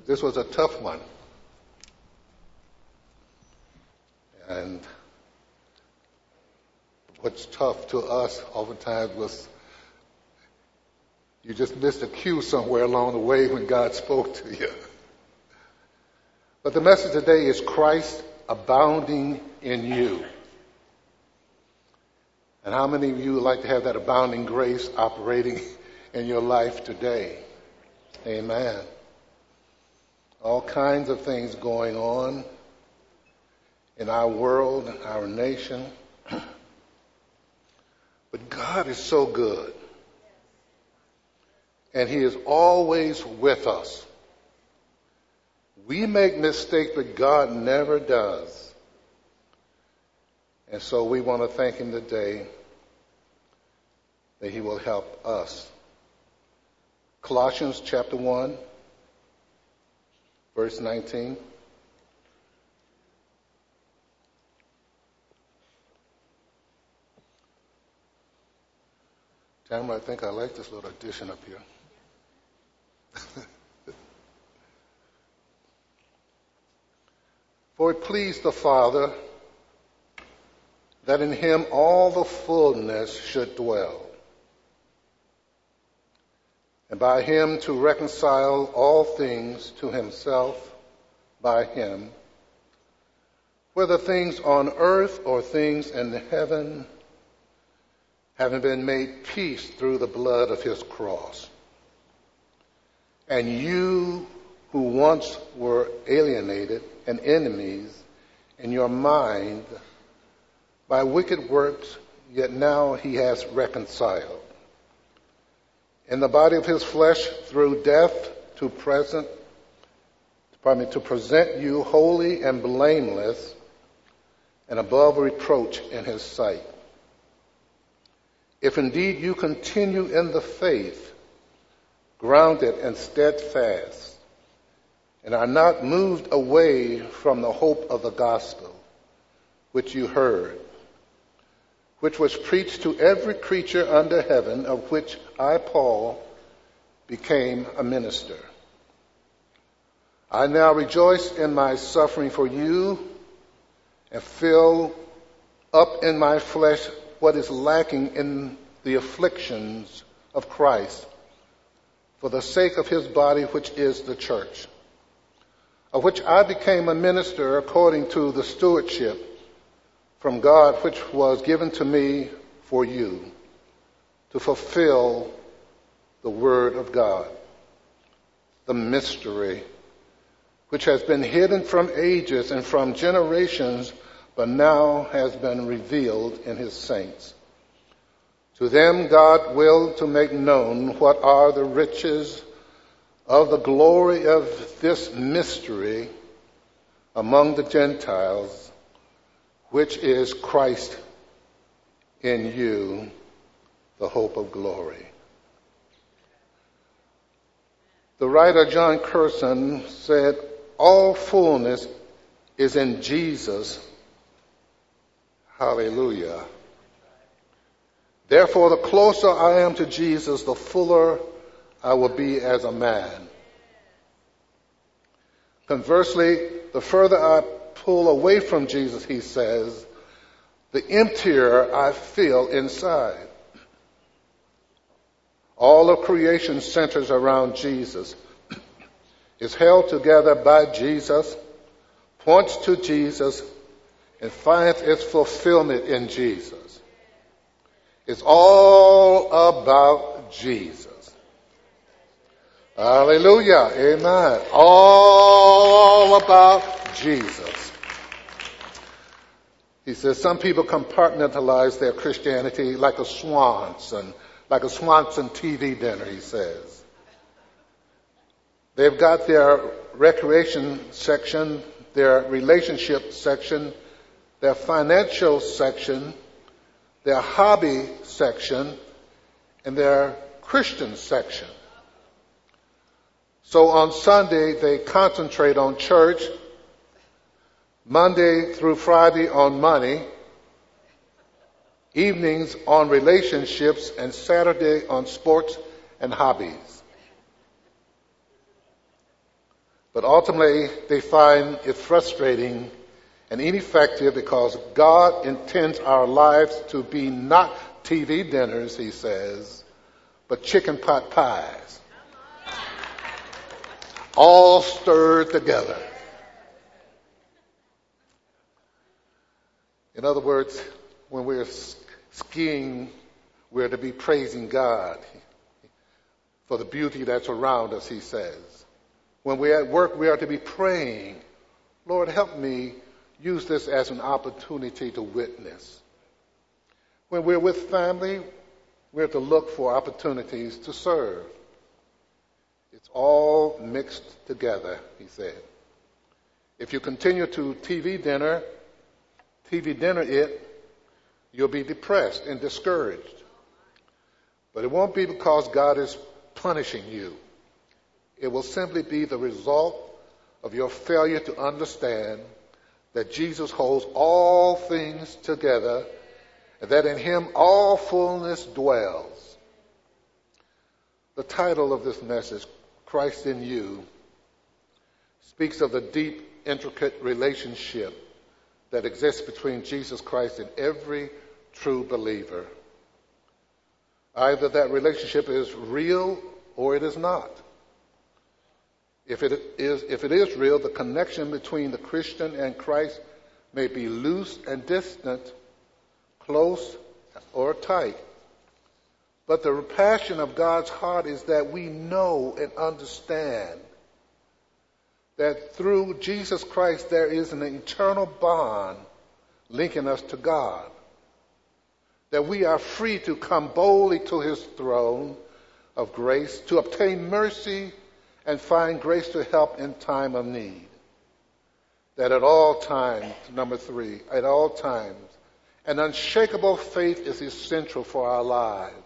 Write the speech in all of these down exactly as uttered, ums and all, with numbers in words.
This was a tough one. And what's tough to us oftentimes was you just missed a cue somewhere along the way when God spoke to you. But the message today is Christ abounding in you. And how many of you would like to have that abounding grace operating in your life today? Amen. All kinds of things going on in our world, our nation. But God is so good. And he is always with us. We make mistakes, but God never does. And so we want to thank him today that he will help us. Colossians chapter one, verse nineteen. Tamara, I think I like this little addition up here. For it pleased the Father that in him all the fullness should dwell, and by him to reconcile all things to himself by him, whether things on earth or things in heaven, having been made peace through the blood of his cross. And you who once were alienated and enemies in your mind by wicked works, yet now he has reconciled in the body of his flesh through death to present, pardon me, to present you holy and blameless and above reproach in his sight. If indeed you continue in the faith, grounded and steadfast, and are not moved away from the hope of the gospel which you heard, which was preached to every creature under heaven, of which I, Paul, became a minister. I now rejoice in my suffering for you and fill up in my flesh what is lacking in the afflictions of Christ for the sake of his body, which is the church, of which I became a minister according to the stewardship from God which was given to me for you, to fulfill the word of God, the mystery which has been hidden from ages and from generations, but now has been revealed in his saints. To them God willed to make known what are the riches of the glory of this mystery among the Gentiles, which is Christ in you, the hope of glory. The writer John Curson said, all fullness is in Jesus. Hallelujah. Therefore, the closer I am to Jesus, the fuller I will be as a man. Conversely, the further I pull away from Jesus, he says, the emptier I feel inside. All of creation centers around Jesus, is held together by Jesus, points to Jesus, and finds its fulfillment in Jesus. It's all about Jesus. Hallelujah. Amen. All about Jesus. He says some people compartmentalize their Christianity like a Swanson, like a Swanson T V dinner, he says. They've got their recreation section, their relationship section, their financial section, their hobby section, and their Christian section. So on Sunday, they concentrate on church, Monday through Friday on money, evenings on relationships, and Saturday on sports and hobbies. But ultimately, they find it frustrating and ineffective because God intends our lives to be not T V dinners, he says, but chicken pot pies, all stirred together. In other words, when we're skiing, we're to be praising God for the beauty that's around us, he says. When we're at work, we are to be praying, Lord, help me use this as an opportunity to witness. When we're with family, we're to look for opportunities to serve. It's all mixed together, he said. If you continue to T V dinner, T V dinner it, you'll be depressed and discouraged. But it won't be because God is punishing you. It will simply be the result of your failure to understand that Jesus holds all things together and that in him all fullness dwells. The title of this message, Christ in You, speaks of the deep, intricate relationship that exists between Jesus Christ and every true believer. Either that relationship is real or it is not. If it is, if it is real, the connection between the Christian and Christ may be loose and distant, close or tight. But the passion of God's heart is that we know and understand that through Jesus Christ there is an eternal bond linking us to God. That we are free to come boldly to his throne of grace, to obtain mercy and find grace to help in time of need. That at all times, number three, at all times, an unshakable faith is essential for our lives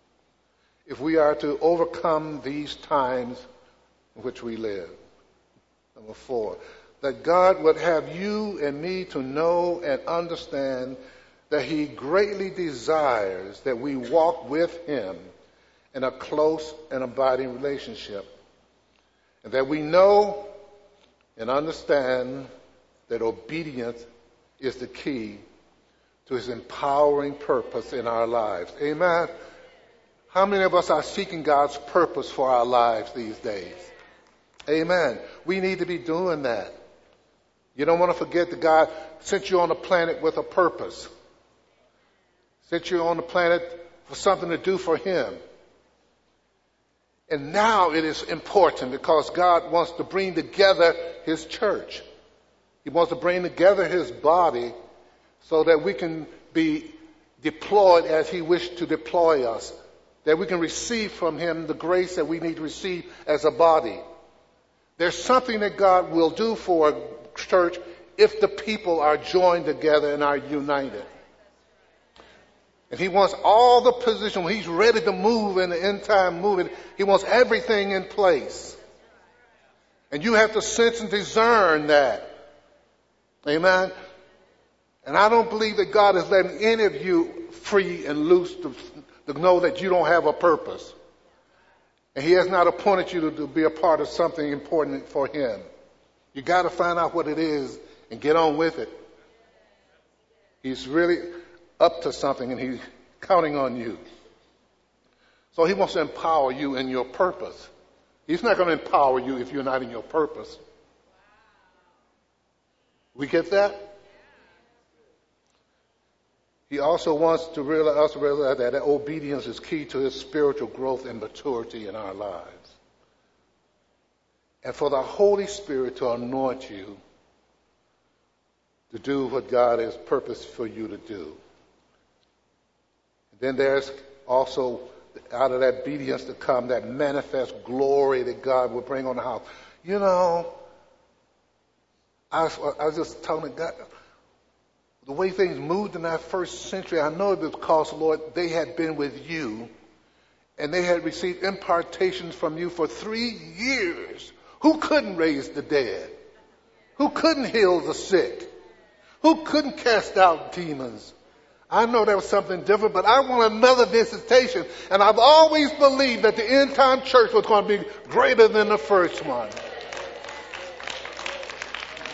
if we are to overcome these times in which we live. Number four, that God would have you and me to know and understand that he greatly desires that we walk with him in a close and abiding relationship. And that we know and understand that obedience is the key to his empowering purpose in our lives. Amen. How many of us are seeking God's purpose for our lives these days? Amen. We need to be doing that. You don't want to forget that God sent you on the planet with a purpose. Sent you on the planet for something to do for him. And now it is important because God wants to bring together his church. He wants to bring together his body so that we can be deployed as he wished to deploy us. That we can receive from him the grace that we need to receive as a body. There's something that God will do for a church if the people are joined together and are united. And he wants all the position. When he's ready to move in the end time movement, he wants everything in place. And you have to sense and discern that. Amen. And I don't believe that God is letting any of you free and loose to, to know that you don't have a purpose. And he has not appointed you to, to be a part of something important for him. You got to find out what it is and get on with it. He's really up to something and he's counting on you. So he wants to empower you in your purpose. He's not going to empower you if you're not in your purpose. We get that? He also wants to realize, us to realize that obedience is key to his spiritual growth and maturity in our lives. And for the Holy Spirit to anoint you to do what God has purposed for you to do. Then there's also, out of that obedience to come, that manifest glory that God will bring on the house. You know, I was, I was just telling God, the way things moved in that first century, I know it was because, Lord, they had been with you and they had received impartations from you for three years. Who couldn't raise the dead? Who couldn't heal the sick? Who couldn't cast out demons? I know there was something different, but I want another visitation. And I've always believed that the end time church was going to be greater than the first one.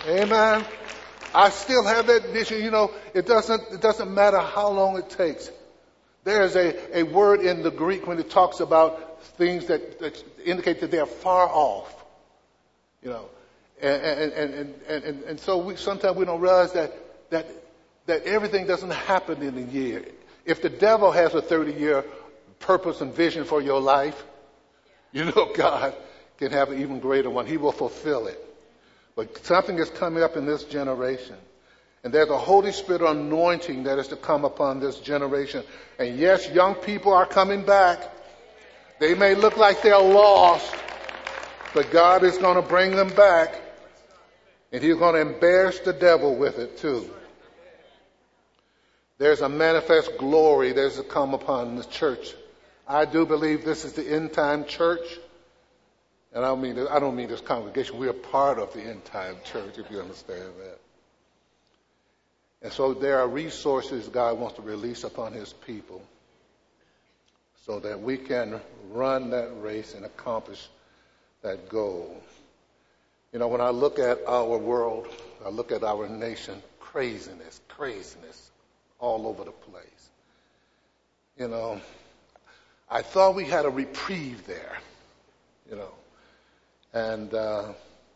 Amen. I still have that vision. You know, it doesn't, it doesn't matter how long it takes. There's a, a word in the Greek when it talks about things that, that indicate that they're far off. You know, and, and, and, and, and, and so we, sometimes we don't realize that, that, that everything doesn't happen in a year. If the devil has a thirty-year purpose and vision for your life, you know God can have an even greater one. He will fulfill it. But something is coming up in this generation. And there's a Holy Spirit anointing that is to come upon this generation. And yes, young people are coming back. They may look like they're lost, but God is going to bring them back. And He's going to embarrass the devil with it too. There's a manifest glory that is to come upon the church. I do believe this is the end time church. And I don't mean, I don't mean this congregation. We are part of the end time church, if you understand that. And so there are resources God wants to release upon His people so that we can run that race and accomplish that goal. You know, when I look at our world, I look at our nation, craziness, craziness all over the place. You know, I thought we had a reprieve there, you know. And uh,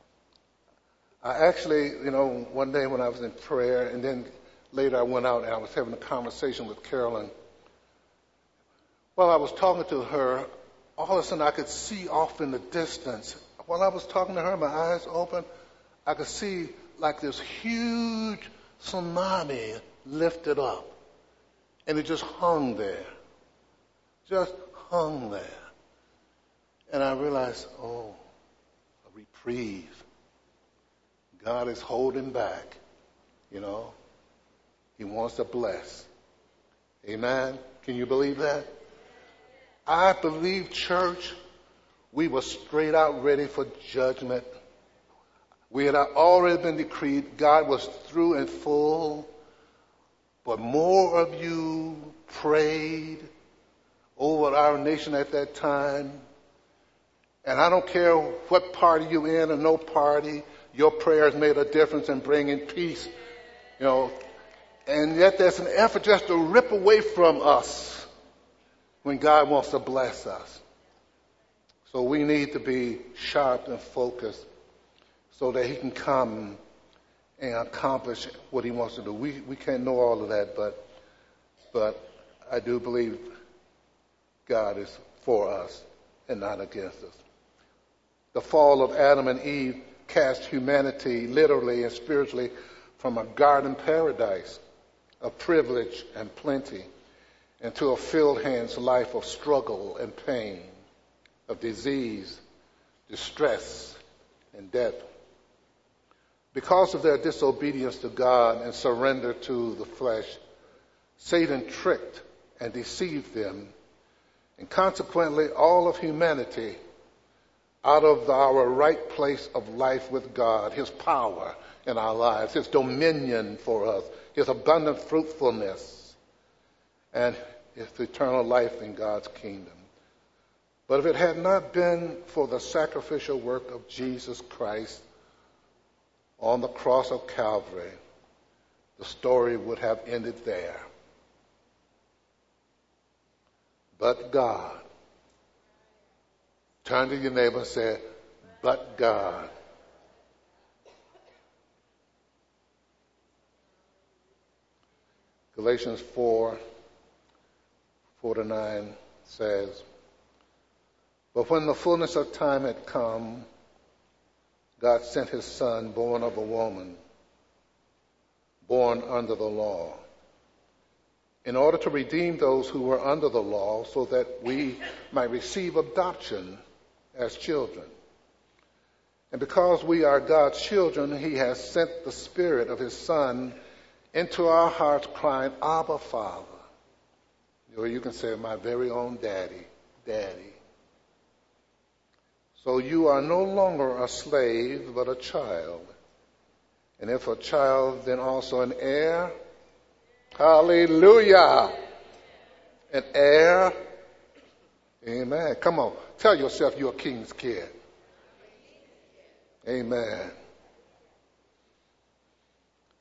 I actually, you know, one day when I was in prayer, and then later I went out and I was having a conversation with Carolyn. While I was talking to her, all of a sudden I could see off in the distance. While I was talking to her, my eyes open, I could see like this huge tsunami lifted up. And it just hung there. Just hung there. And I realized, oh, a reprieve. God is holding back, you know. He wants to bless. Amen? Can you believe that? I believe, church, we were straight out ready for judgment. We had already been decreed. God was through and full. But more of you prayed over our nation at that time. And I don't care what party you're in or no party, your prayers made a difference in bringing peace. You know, and yet there's an effort just to rip away from us when God wants to bless us. So we need to be sharp and focused so that He can come and accomplish what He wants to do. We we can't know all of that, but but I do believe God is for us and not against us. The fall of Adam and Eve cast humanity literally and spiritually from a garden paradise of privilege and plenty into a filled hands life of struggle and pain, of disease, distress, and death. Because of their disobedience to God and surrender to the flesh, Satan tricked and deceived them, and consequently all of humanity out of our right place of life with God, His power in our lives, His dominion for us, His abundant fruitfulness, and His eternal life in God's kingdom. But if it had not been for the sacrificial work of Jesus Christ on the cross of Calvary, the story would have ended there. But God. Turn to your neighbor and say, but God. Galatians four, four to nine says, but when the fullness of time had come, God sent His Son, born of a woman, born under the law, in order to redeem those who were under the law, so that we might receive adoption as children. And because we are God's children, He has sent the Spirit of His Son into our hearts, crying, Abba, Father. Or you can say, my very own daddy, daddy. So you are no longer a slave, but a child. And if a child, then also an heir. Hallelujah. An heir. Amen. Come on. Tell yourself you're a king's kid. Amen.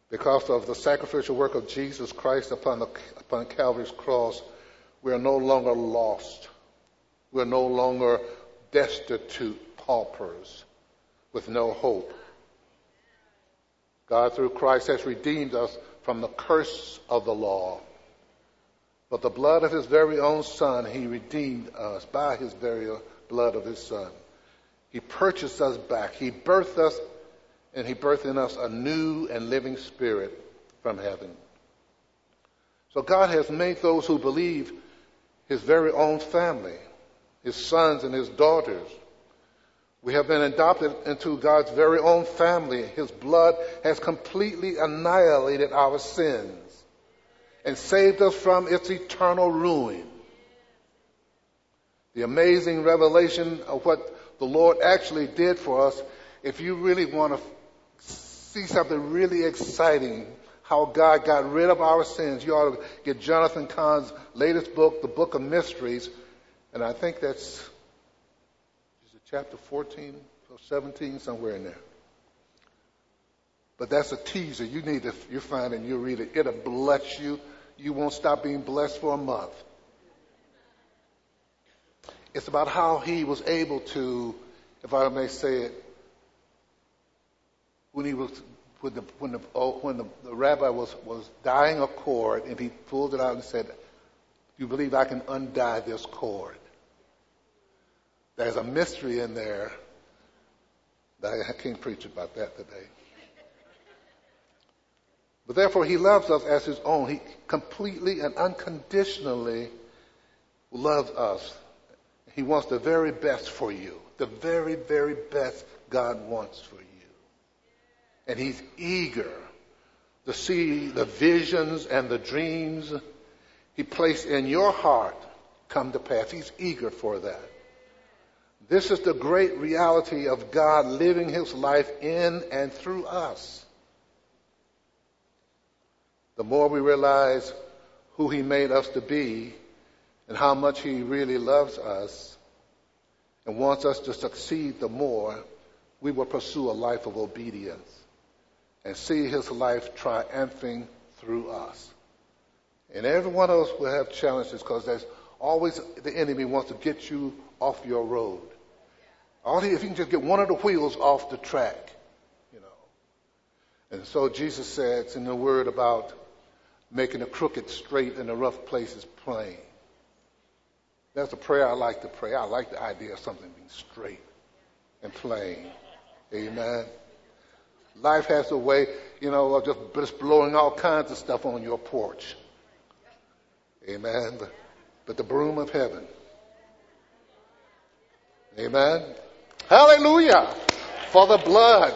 Because of the sacrificial work of Jesus Christ upon, the, upon Calvary's cross, we are no longer lost. We are no longer destitute paupers with no hope. God, through Christ, has redeemed us from the curse of the law. But the blood of his very own Son, he redeemed us by his very blood of his Son. He purchased us back. He birthed us, and he birthed in us a new and living spirit from heaven. So God has made those who believe his very own family, his sons and his daughters. We have been adopted into God's very own family. His blood has completely annihilated our sins and saved us from its eternal ruin. The amazing revelation of what the Lord actually did for us, if you really want to see something really exciting, how God got rid of our sins, you ought to get Jonathan Cahn's latest book, The Book of Mysteries, and I think that's is it chapter fourteen or seventeen, somewhere in there. But that's a teaser. You need to, you find it and you read it. It'll bless you. You won't stop being blessed for a month. It's about how he was able to, if I may say it, when he was when the when the oh, when the, the rabbi was was dyeing a cord, and he pulled it out and said, "You believe I can undye this cord?" There's a mystery in there that I can't preach about that today. But therefore, he loves us as his own. He completely and unconditionally loves us. He wants the very best for you. The very, very best God wants for you. And he's eager to see the visions and the dreams he placed in your heart come to pass. He's eager for that. This is the great reality of God living his life in and through us. The more we realize who he made us to be and how much he really loves us and wants us to succeed, the more we will pursue a life of obedience and see his life triumphing through us. And every one of us will have challenges, because there's always the enemy wants to get you off your road. All he, if you can just get one of the wheels off the track, you know. And so Jesus says in the word about making the crooked straight and the rough places plain. That's a prayer I like to pray. I like the idea of something being straight and plain. Amen. Life has a way, you know, of just, just blowing all kinds of stuff on your porch. Amen. But, but the broom of heaven. Amen. Hallelujah. For the blood.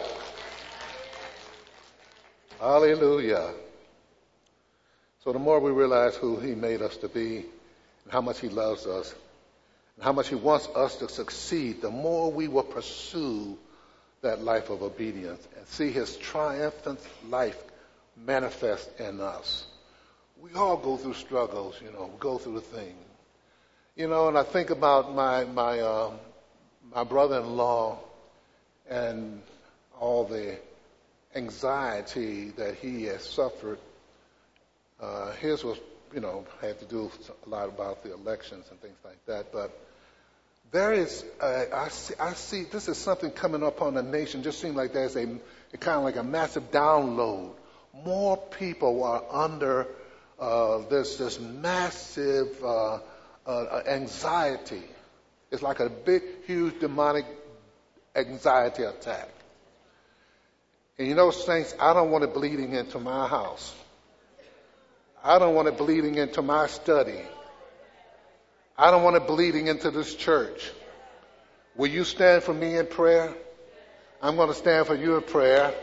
Hallelujah. So the more we realize who he made us to be and how much he loves us and how much he wants us to succeed, the more we will pursue that life of obedience and see his triumphant life manifest in us. We all go through struggles, you know, go through things. You know, and I think about my my um, my brother-in-law and all the anxiety that he has suffered. Uh, his was, you know, had to do a lot about the elections and things like that. But there is, uh, I see, I see, this is something coming up on the nation. Just seems like there's a, a kind of like a massive download. More people are under uh, this this massive uh, uh, anxiety. It's like a big, huge demonic anxiety attack. And you know, saints, I don't want it bleeding into my house. I don't want it bleeding into my study. I don't want it bleeding into this church. Will you stand for me in prayer? I'm going to stand for you in prayer.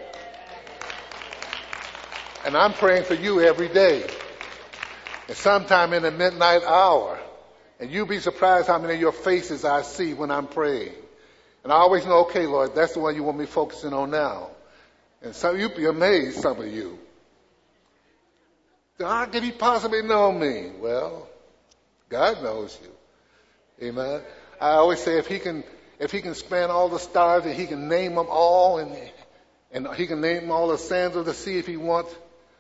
And I'm praying for you every day. And sometime in the midnight hour. And you'll be surprised how many of your faces I see when I'm praying. And I always know, okay, Lord, that's the one you want me focusing on now. And some you'll be amazed, some of you. How could he possibly know me? Well, God knows you. Amen. I always say if he can, if he can span all the stars and he can name them all, and And he can name all the sands of the sea if he wants.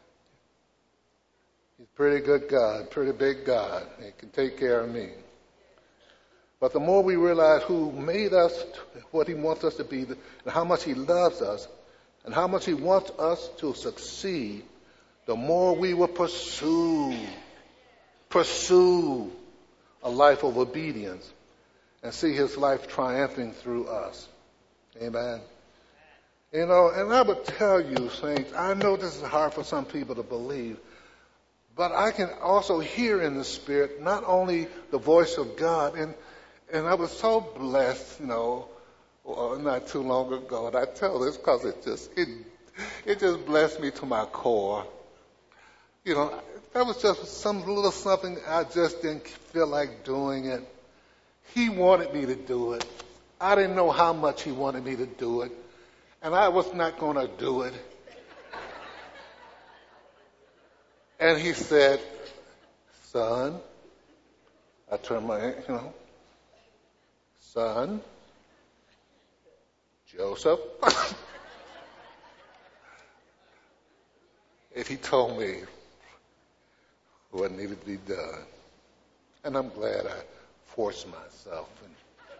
He's a pretty good God, pretty big God. He can take care of me. But the more we realize who made us, what he wants us to be, and how much he loves us, and how much he wants us to succeed, the more we will pursue, pursue a life of obedience and see his life triumphing through us. Amen. You know, and I would tell you, saints, I know this is hard for some people to believe, but I can also hear in the Spirit not only the voice of God, and and I was so blessed, you know, well, not too long ago, and I tell this because it just it it just blessed me to my core. You know, that was just some little something I just didn't feel like doing it. He wanted me to do it. I didn't know how much he wanted me to do it, and I was not going to do it. And he said, son, I turned my, you know, son, Joseph. And he told me what needed to be done. And I'm glad I forced myself and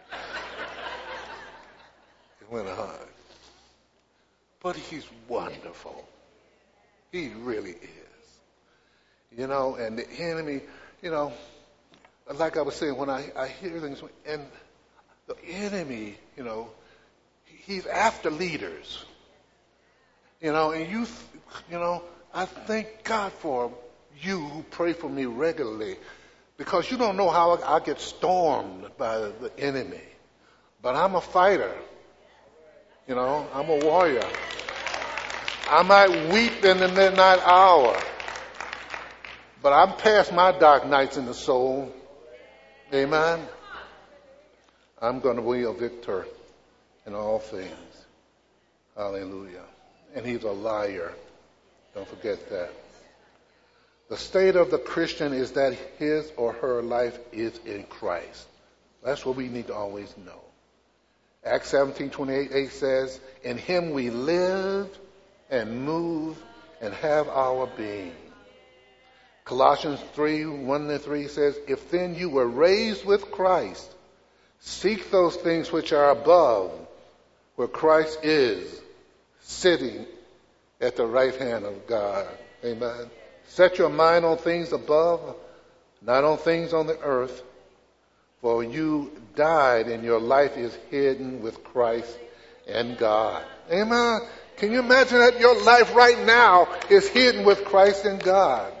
it went on. But he's wonderful. He really is. You know, and the enemy, you know, like I was saying, when I, I hear things, and the enemy, you know, he's after leaders. You know, and you, you know, I thank God for you who pray for me regularly, because you don't know how I, I get stormed by the enemy. But I'm a fighter. You know, I'm a warrior. I might weep in the midnight hour, but I'm past my dark nights in the soul. Amen. I'm going to be a victor in all things. Hallelujah. And he's a liar. Don't forget that. The state of the Christian is that his or her life is in Christ. That's what we need to always know. Acts seventeen twenty-eight says, in him we live and move and have our being. Colossians three, one to three says, if then you were raised with Christ, seek those things which are above, where Christ is, sitting at the right hand of God. Amen. Set your mind on things above, not on things on the earth, for you died and your life is hidden with Christ in God. Amen. Can you imagine that your life right now is hidden with Christ in God?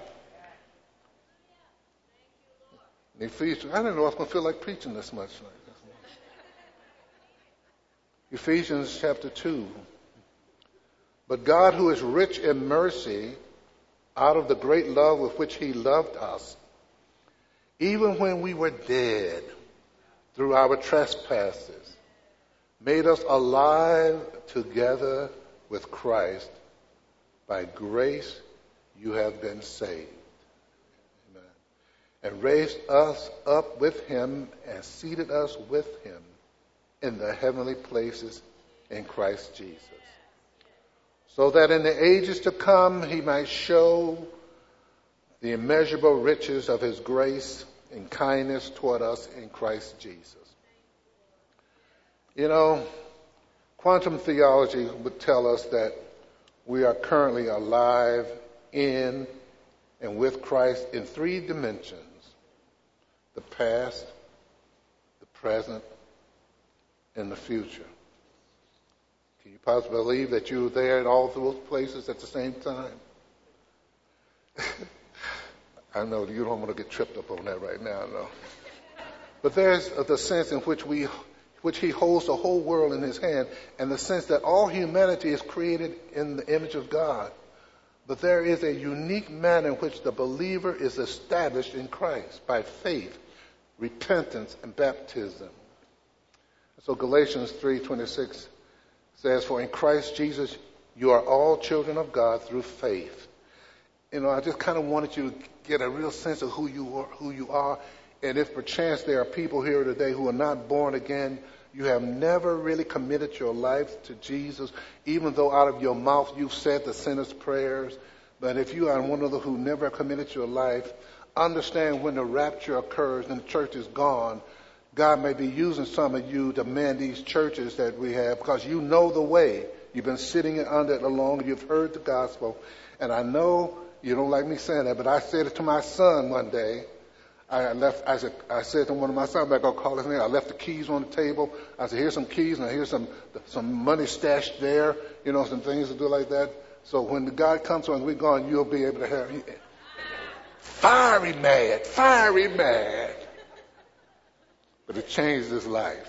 Ephesians, I didn't know I was going to feel like preaching this much. Ephesians chapter two. But God, who is rich in mercy, out of the great love with which he loved us, even when we were dead through our trespasses, made us alive together with Christ. By grace you have been saved. And raised us up with him and seated us with him in the heavenly places in Christ Jesus, so that in the ages to come he might show the immeasurable riches of his grace and kindness toward us in Christ Jesus. You know, quantum theology would tell us that we are currently alive in and with Christ in three dimensions: the past, the present, and the future. Can you possibly believe that you were there at all those places at the same time? I know you don't want to get tripped up on that right now, no. But there's the sense in which we, which he holds the whole world in his hand, and the sense that all humanity is created in the image of God. But there is a unique manner in which the believer is established in Christ by faith, repentance, and baptism. So Galatians three twenty-six says, for in Christ Jesus you are all children of God through faith. You know, I just kind of wanted you to get a real sense of who you are, who you are. And if perchance there are people here today who are not born again, you have never really committed your life to Jesus, even though out of your mouth you've said the sinner's prayers. But if you are one of those who never committed your life, understand when the rapture occurs and the church is gone, God may be using some of you to man these churches that we have because you know the way. You've been sitting under it along. You've heard the gospel. And I know you don't like me saying that, but I said it to my son one day. I left. I said, I said to one of my sons, I'm not going to call his name. I left the keys on the table. I said, here's some keys, and here's some some money stashed there. You know, some things to do like that. So when the God comes and we're gone, you'll be able to have fiery mad, fiery mad. But it changed his life.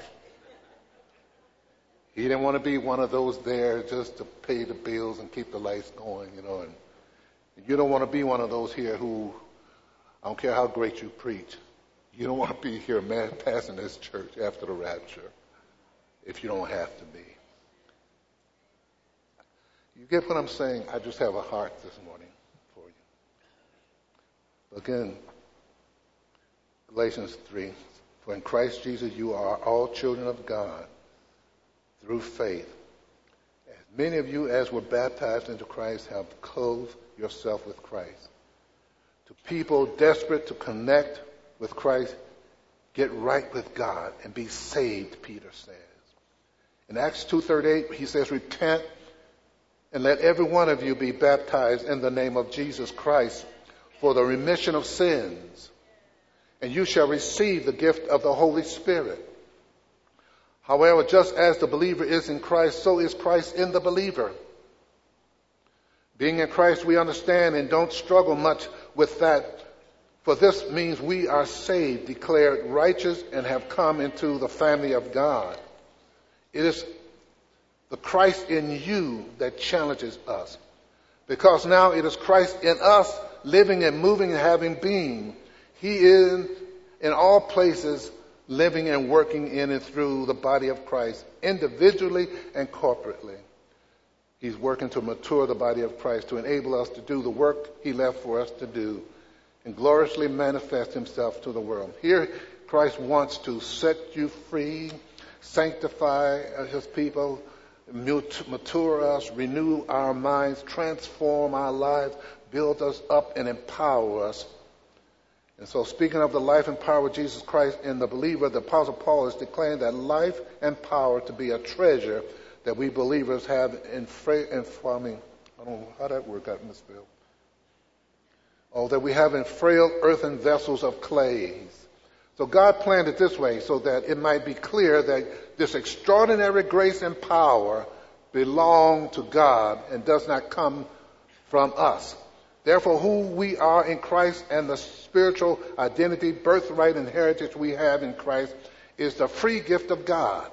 He didn't want to be one of those there just to pay the bills and keep the lights going, you know. And you don't want to be one of those here who, I don't care how great you preach, you don't want to be here man passing this church after the rapture if you don't have to be. You get what I'm saying? I just have a heart this morning for you. Again, Galatians three, for in Christ Jesus you are all children of God through faith. As many of you as were baptized into Christ have clothed yourself with Christ. To people desperate to connect with Christ, get right with God and be saved, Peter says. In Acts two thirty-eight, he says, repent and let every one of you be baptized in the name of Jesus Christ for the remission of sins, and you shall receive the gift of the Holy Spirit. However, just as the believer is in Christ, so is Christ in the believer. Being in Christ, we understand and don't struggle much with that, for this means we are saved, declared righteous, and have come into the family of God. It is the Christ in you that challenges us, because now it is Christ in us, living and moving and having being. He is in all places, living and working in and through the body of Christ, individually and corporately. He's working to mature the body of Christ, to enable us to do the work he left for us to do and gloriously manifest himself to the world. Here, Christ wants to set you free, sanctify his people, mature us, renew our minds, transform our lives, build us up, and empower us. And so, speaking of the life and power of Jesus Christ in the believer, the Apostle Paul is declaring that life and power to be a treasure that we believers have in, fra- in I mean, I don't know how that word got misspelled. Oh, that we have in frail earthen vessels of clay. So God planned it this way so that it might be clear that this extraordinary grace and power belong to God and does not come from us. Therefore, who we are in Christ and the spiritual identity, birthright, and heritage we have in Christ is the free gift of God,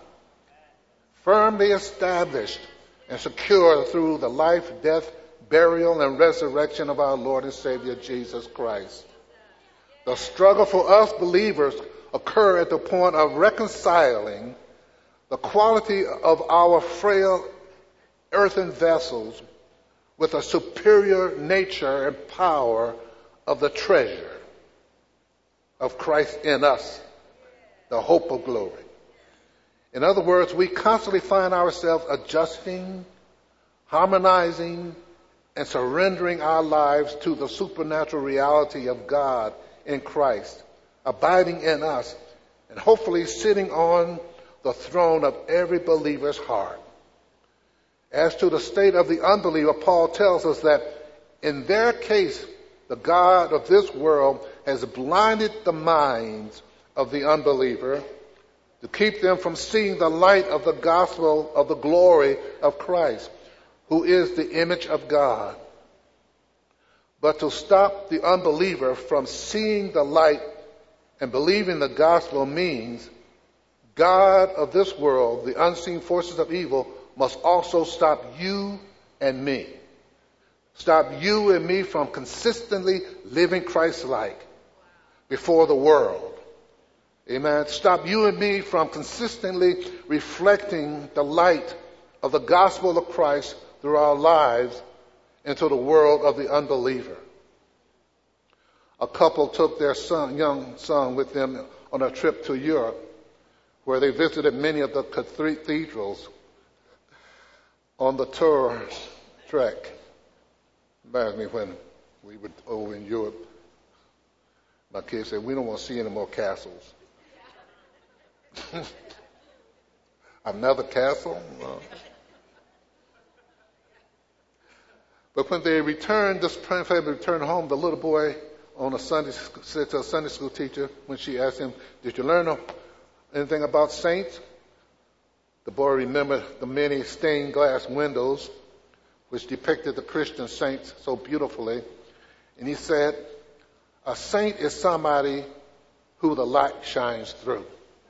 firmly established and secure through the life, death, burial, and resurrection of our Lord and Savior Jesus Christ. The struggle for us believers occur at the point of reconciling the quality of our frail earthen vessels with a superior nature and power of the treasure of Christ in us, the hope of glory. In other words, we constantly find ourselves adjusting, harmonizing, and surrendering our lives to the supernatural reality of God in Christ, abiding in us, and hopefully sitting on the throne of every believer's heart. As to the state of the unbeliever, Paul tells us that in their case, the God of this world has blinded the minds of the unbeliever to keep them from seeing the light of the gospel of the glory of Christ, who is the image of God. But to stop the unbeliever from seeing the light and believing the gospel means God of this world, the unseen forces of evil, must also stop you and me. Stop you and me from consistently living Christ-like before the world. Amen. Stop you and me from consistently reflecting the light of the gospel of Christ through our lives into the world of the unbeliever. A couple took their son, young son with them on a trip to Europe, where they visited many of the cathedrals on the tour trek. Reminds me when we were over in Europe, my kids said, we don't want to see any more castles. Another castle? No. But when they returned, this family returned home, the little boy on a Sunday said to a Sunday school teacher when she asked him, did you learn anything about saints? The boy remembered the many stained glass windows which depicted the Christian saints so beautifully. And he said, a saint is somebody who the light shines through.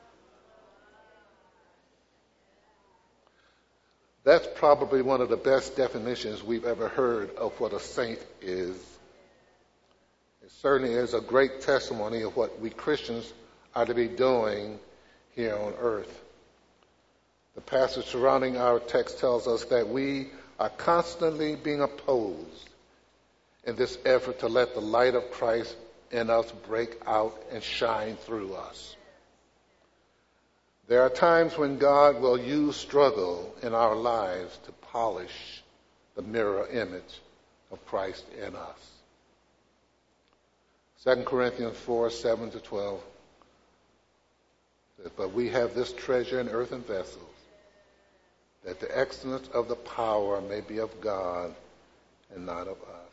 That's probably one of the best definitions we've ever heard of what a saint is. It certainly is a great testimony of what we Christians are to be doing here on earth. The passage surrounding our text tells us that we are constantly being opposed in this effort to let the light of Christ in us break out and shine through us. There are times when God will use struggle in our lives to polish the mirror image of Christ in us. Second Corinthians four, seven to twelve says, but we have this treasure in earthen vessels, that the excellence of the power may be of God and not of us.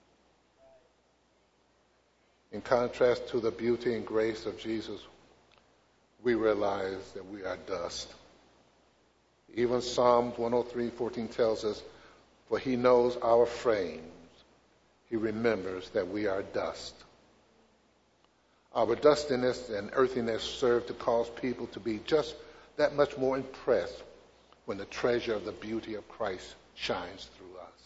In contrast to the beauty and grace of Jesus, we realize that we are dust. Even Psalms one oh three, fourteen tells us, for he knows our frames. He remembers that we are dust. Our dustiness and earthiness serve to cause people to be just that much more impressed when the treasure of the beauty of Christ shines through us.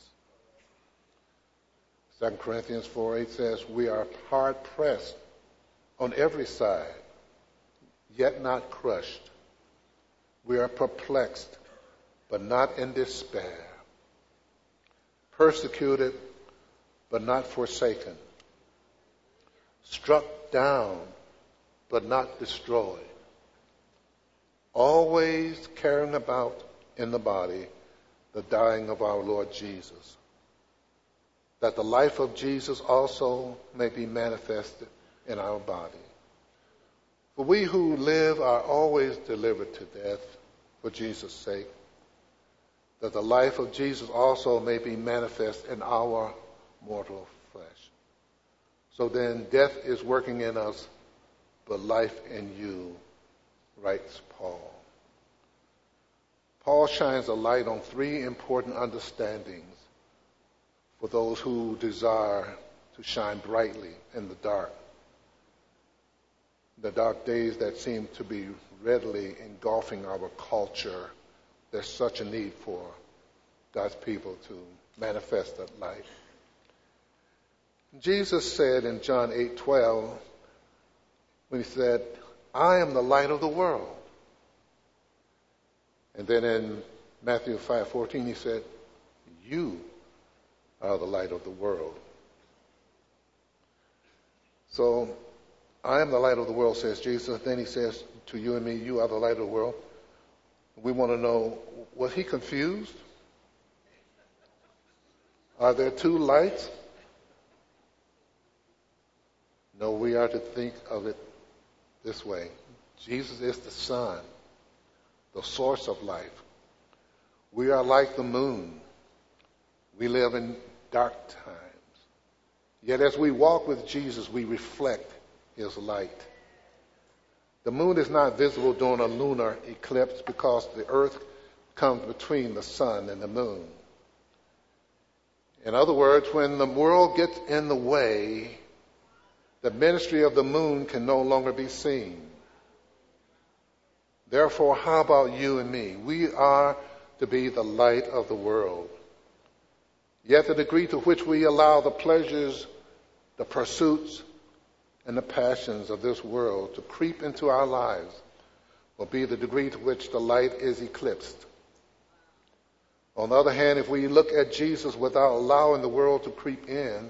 Second Corinthians four, eight says, we are hard pressed on every side, yet not crushed. We are perplexed, but not in despair. Persecuted, but not forsaken. Struck down, but not destroyed. Always carrying about in the body the dying of our Lord Jesus, that the life of Jesus also may be manifested in our body. For we who live are always delivered to death for Jesus' sake, that the life of Jesus also may be manifest in our mortal flesh. So then death is working in us, but life in you, writes Paul. Paul shines a light on three important understandings for those who desire to shine brightly in the dark. The dark days that seem to be readily engulfing our culture, there's such a need for God's people to manifest that light. Jesus said in John eight twelve, when he said, I am the light of the world. And then in Matthew five fourteen, he said, you are the light of the world. So, I am the light of the world, says Jesus. Then he says to you and me, you are the light of the world. We want to know, was he confused? Are there two lights? No, we are to think of it this way. Jesus is the sun, the source of life. We are like the moon. We live in dark times. Yet as we walk with Jesus, we reflect his light. The moon is not visible during a lunar eclipse because the earth comes between the sun and the moon. In other words, when the world gets in the way, the ministry of the moon can no longer be seen. Therefore, how about you and me? We are to be the light of the world. Yet the degree to which we allow the pleasures, the pursuits, and the passions of this world to creep into our lives will be the degree to which the light is eclipsed. On the other hand, if we look at Jesus without allowing the world to creep in,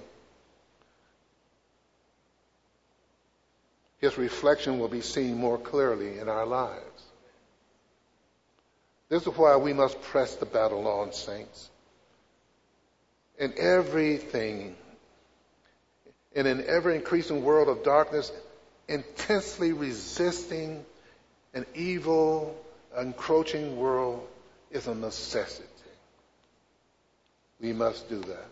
his reflection will be seen more clearly in our lives. This is why we must press the battle on, saints. In everything, in an ever-increasing world of darkness, intensely resisting an evil, encroaching world is a necessity. We must do that.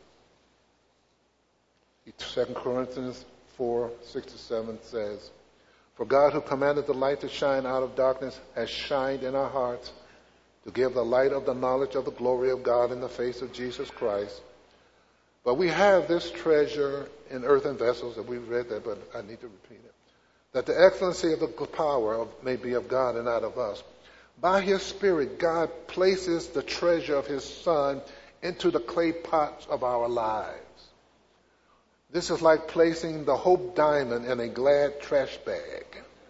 Second Corinthians four, six to seven says, "For God who commanded the light to shine out of darkness has shined in our hearts to give the light of the knowledge of the glory of God in the face of Jesus Christ. But we have this treasure in earthen vessels," and we've read that, but I need to repeat it, "that the excellency of the power of, may be of God and not of us. By his Spirit, God places the treasure of his Son into the clay pots of our lives. This is like placing the Hope Diamond in a Glad trash bag.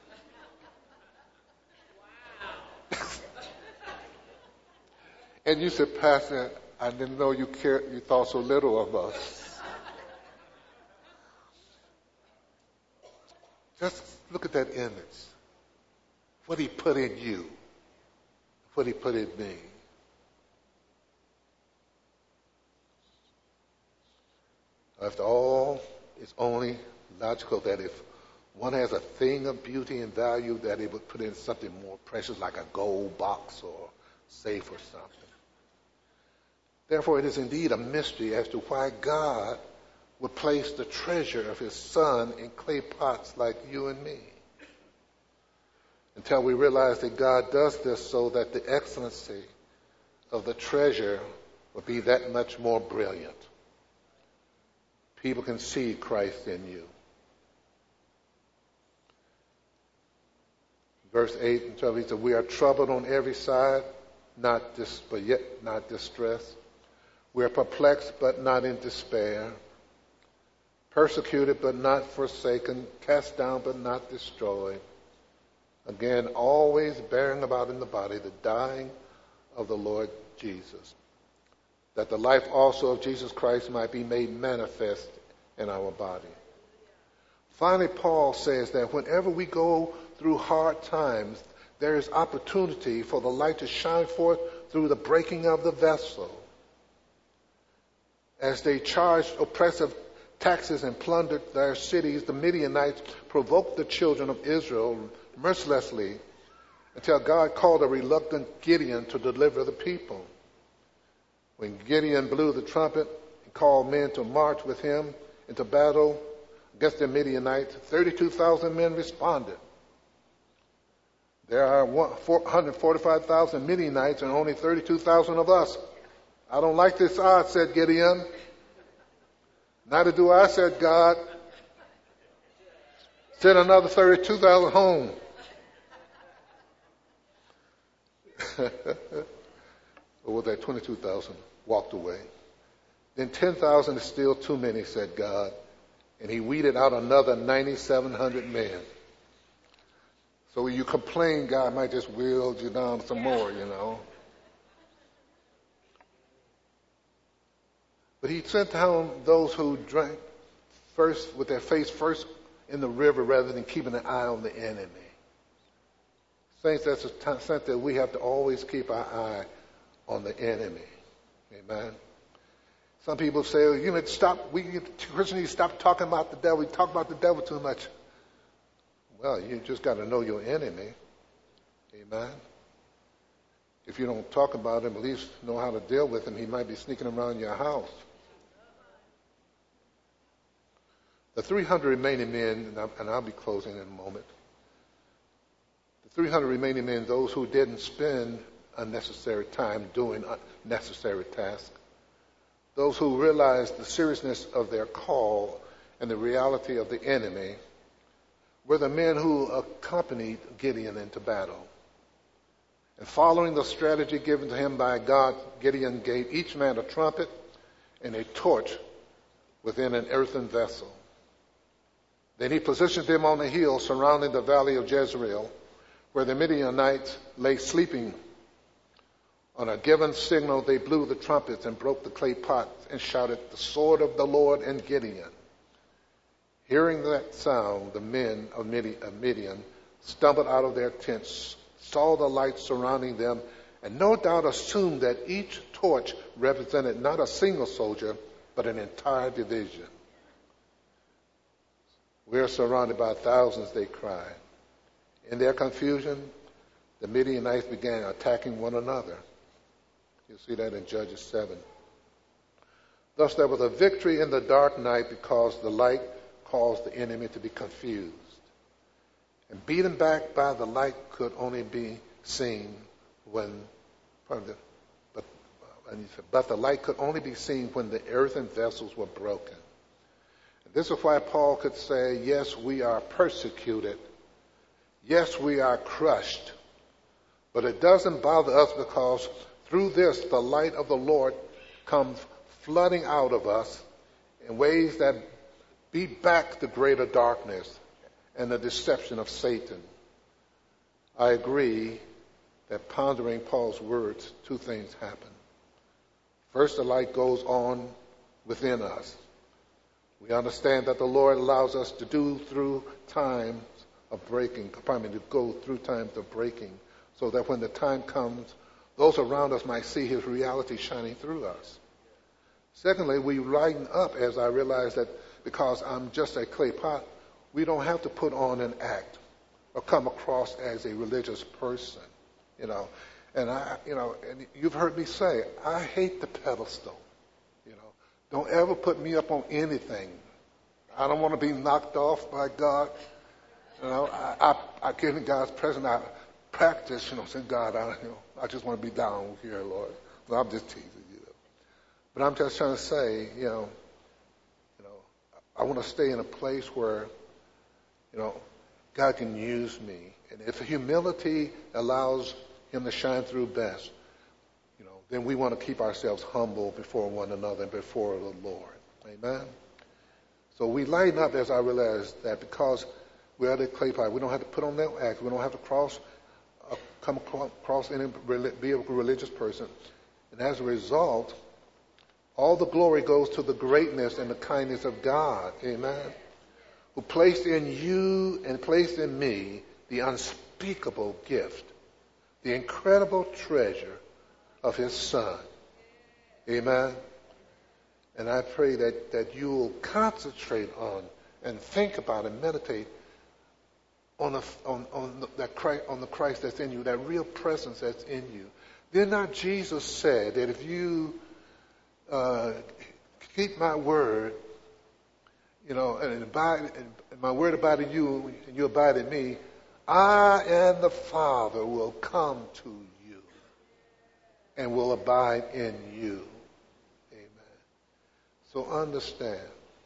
Wow. And you said, "Pastor, I didn't know you cared, you thought so little of us." Just look at that image. What he put in you. What he put in me. After all, it's only logical that if one has a thing of beauty and value, that it would put in something more precious like a gold box or safe or something. Therefore, it is indeed a mystery as to why God would place the treasure of his Son in clay pots like you and me. Until we realize that God does this so that the excellency of the treasure will be that much more brilliant. People can see Christ in you. Verse eight and twelve, he said, "We are troubled on every side, not dis- but yet not distressed. We are perplexed, but not in despair. Persecuted, but not forsaken. Cast down, but not destroyed. Again, always bearing about in the body the dying of the Lord Jesus, that the life also of Jesus Christ might be made manifest in our body." Finally, Paul says that whenever we go through hard times, there is opportunity for the light to shine forth through the breaking of the vessel. As they charged oppressive taxes and plundered their cities, the Midianites provoked the children of Israel mercilessly until God called a reluctant Gideon to deliver the people. When Gideon blew the trumpet and called men to march with him into battle against the Midianites, thirty-two thousand men responded. There are one hundred forty-five thousand Midianites and only thirty-two thousand of us. "I don't like this odds," said Gideon. "Neither do I," said God. "Send another thirty-two thousand home." Or was that twenty-two thousand walked away? "Then ten thousand is still too many," said God. And he weeded out another nine thousand seven hundred men. So when you complain, God might just wheel you down some more, you know. But he sent down those who drank first with their face first in the river rather than keeping an eye on the enemy. Saints, that's a sense that we have to always keep our eye on the enemy. Amen. Some people say, you know, stop, we Christians need to stop talking about the devil. We talk about the devil too much. Well, you just got to know your enemy. Amen. If you don't talk about him, at least know how to deal with him. He might be sneaking around your house. The three hundred remaining men, and I'll be closing in a moment. The three hundred remaining men, those who didn't spend unnecessary time doing unnecessary tasks, those who realized the seriousness of their call and the reality of the enemy, were the men who accompanied Gideon into battle. And following the strategy given to him by God, Gideon gave each man a trumpet and a torch within an earthen vessel. Then he positioned them on a hill surrounding the valley of Jezreel, where the Midianites lay sleeping. On a given signal, they blew the trumpets and broke the clay pots and shouted, "The sword of the Lord and Gideon." Hearing that sound, the men of Midian stumbled out of their tents, saw the light surrounding them, and no doubt assumed that each torch represented not a single soldier, but an entire division. We are surrounded by thousands, they cried. In their confusion, the Midianites began attacking one another. You see that in Judges seven. Thus there was a victory in the dark night because the light caused the enemy to be confused. And beaten back by the light could only be seen when, but, but the light could only be seen when the earthen vessels were broken. And this is why Paul could say, yes, we are persecuted. Yes, we are crushed. But it doesn't bother us because through this, the light of the Lord comes flooding out of us in ways that beat back the greater darkness and the deception of Satan. I agree that pondering Paul's words, two things happen. First, the light goes on within us. We understand that the Lord allows us to do through times of breaking, pardon me, to go through times of breaking, so that when the time comes, those around us might see his reality shining through us. Secondly, we lighten up as I realize that because I'm just a clay pot, we don't have to put on an act or come across as a religious person, you know. And I, you know, and you've heard me say, I hate the pedestal, you know. Don't ever put me up on anything. I don't want to be knocked off by God. You know, I, I, I get in God's presence. I practice, you know, saying, God, I, you know, I just want to be down here, Lord. So I'm just teasing you. But I'm just trying to say, you know, you know, I want to stay in a place where, you know, God can use me. And if humility allows him to shine through best, you know, then we want to keep ourselves humble before one another and before the Lord. Amen? So we lighten up as I realize that because we are the clay pot, we don't have to put on that act. We don't have to cross, uh, come across any, be a religious person. And as a result, all the glory goes to the greatness and the kindness of God. Amen? Who placed in you and placed in me the unspeakable gift, the incredible treasure of his Son. Amen? And I pray that, that you will concentrate on and think about and meditate on the, on, on, the, that Christ, on the Christ that's in you, that real presence that's in you. Did not Jesus say that if you uh, keep my word, you know, and abide, and my word abide in you, and you abide in me, I and the Father will come to you and will abide in you. Amen. So understand.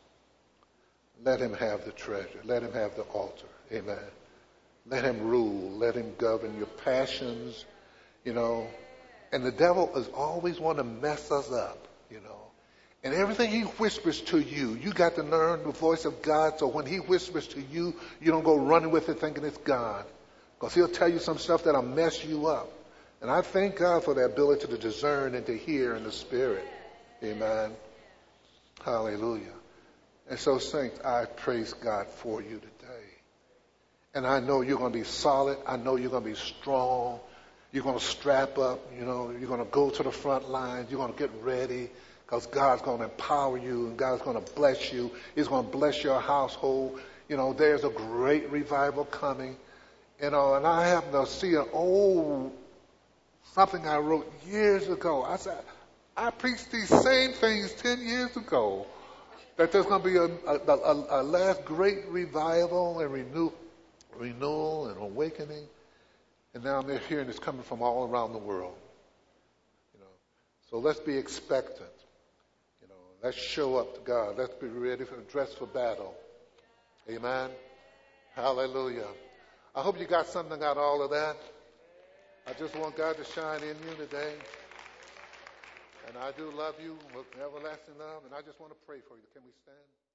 Let him have the treasure. Let him have the altar. Amen. Let him rule. Let him govern your passions, you know. And the devil is always want to mess us up, you know. And everything he whispers to you, you got to learn the voice of God. So when he whispers to you, you don't go running with it thinking it's God. Because he'll tell you some stuff that'll mess you up. And I thank God for the ability to discern and to hear in the Spirit. Amen. Hallelujah. And so, saints, I praise God for you today. And I know you're going to be solid. I know you're going to be strong. You're going to strap up. You know, you're going to go to the front lines. You're going to get ready. Because God's going to empower you and God's going to bless you. He's going to bless your household. You know, there's a great revival coming. You know, and I happen to see an old, something I wrote years ago. I said, I preached these same things ten years ago. That there's going to be a, a, a, a last great revival and renew, renewal and awakening. And now I'm hearing it's coming from all around the world. You know, so let's be expectant. Let's show up to God. Let's be ready for dress for battle. Amen. Hallelujah. I hope you got something out of all of that. I just want God to shine in you today. And I do love you with everlasting love. And I just want to pray for you. Can we stand?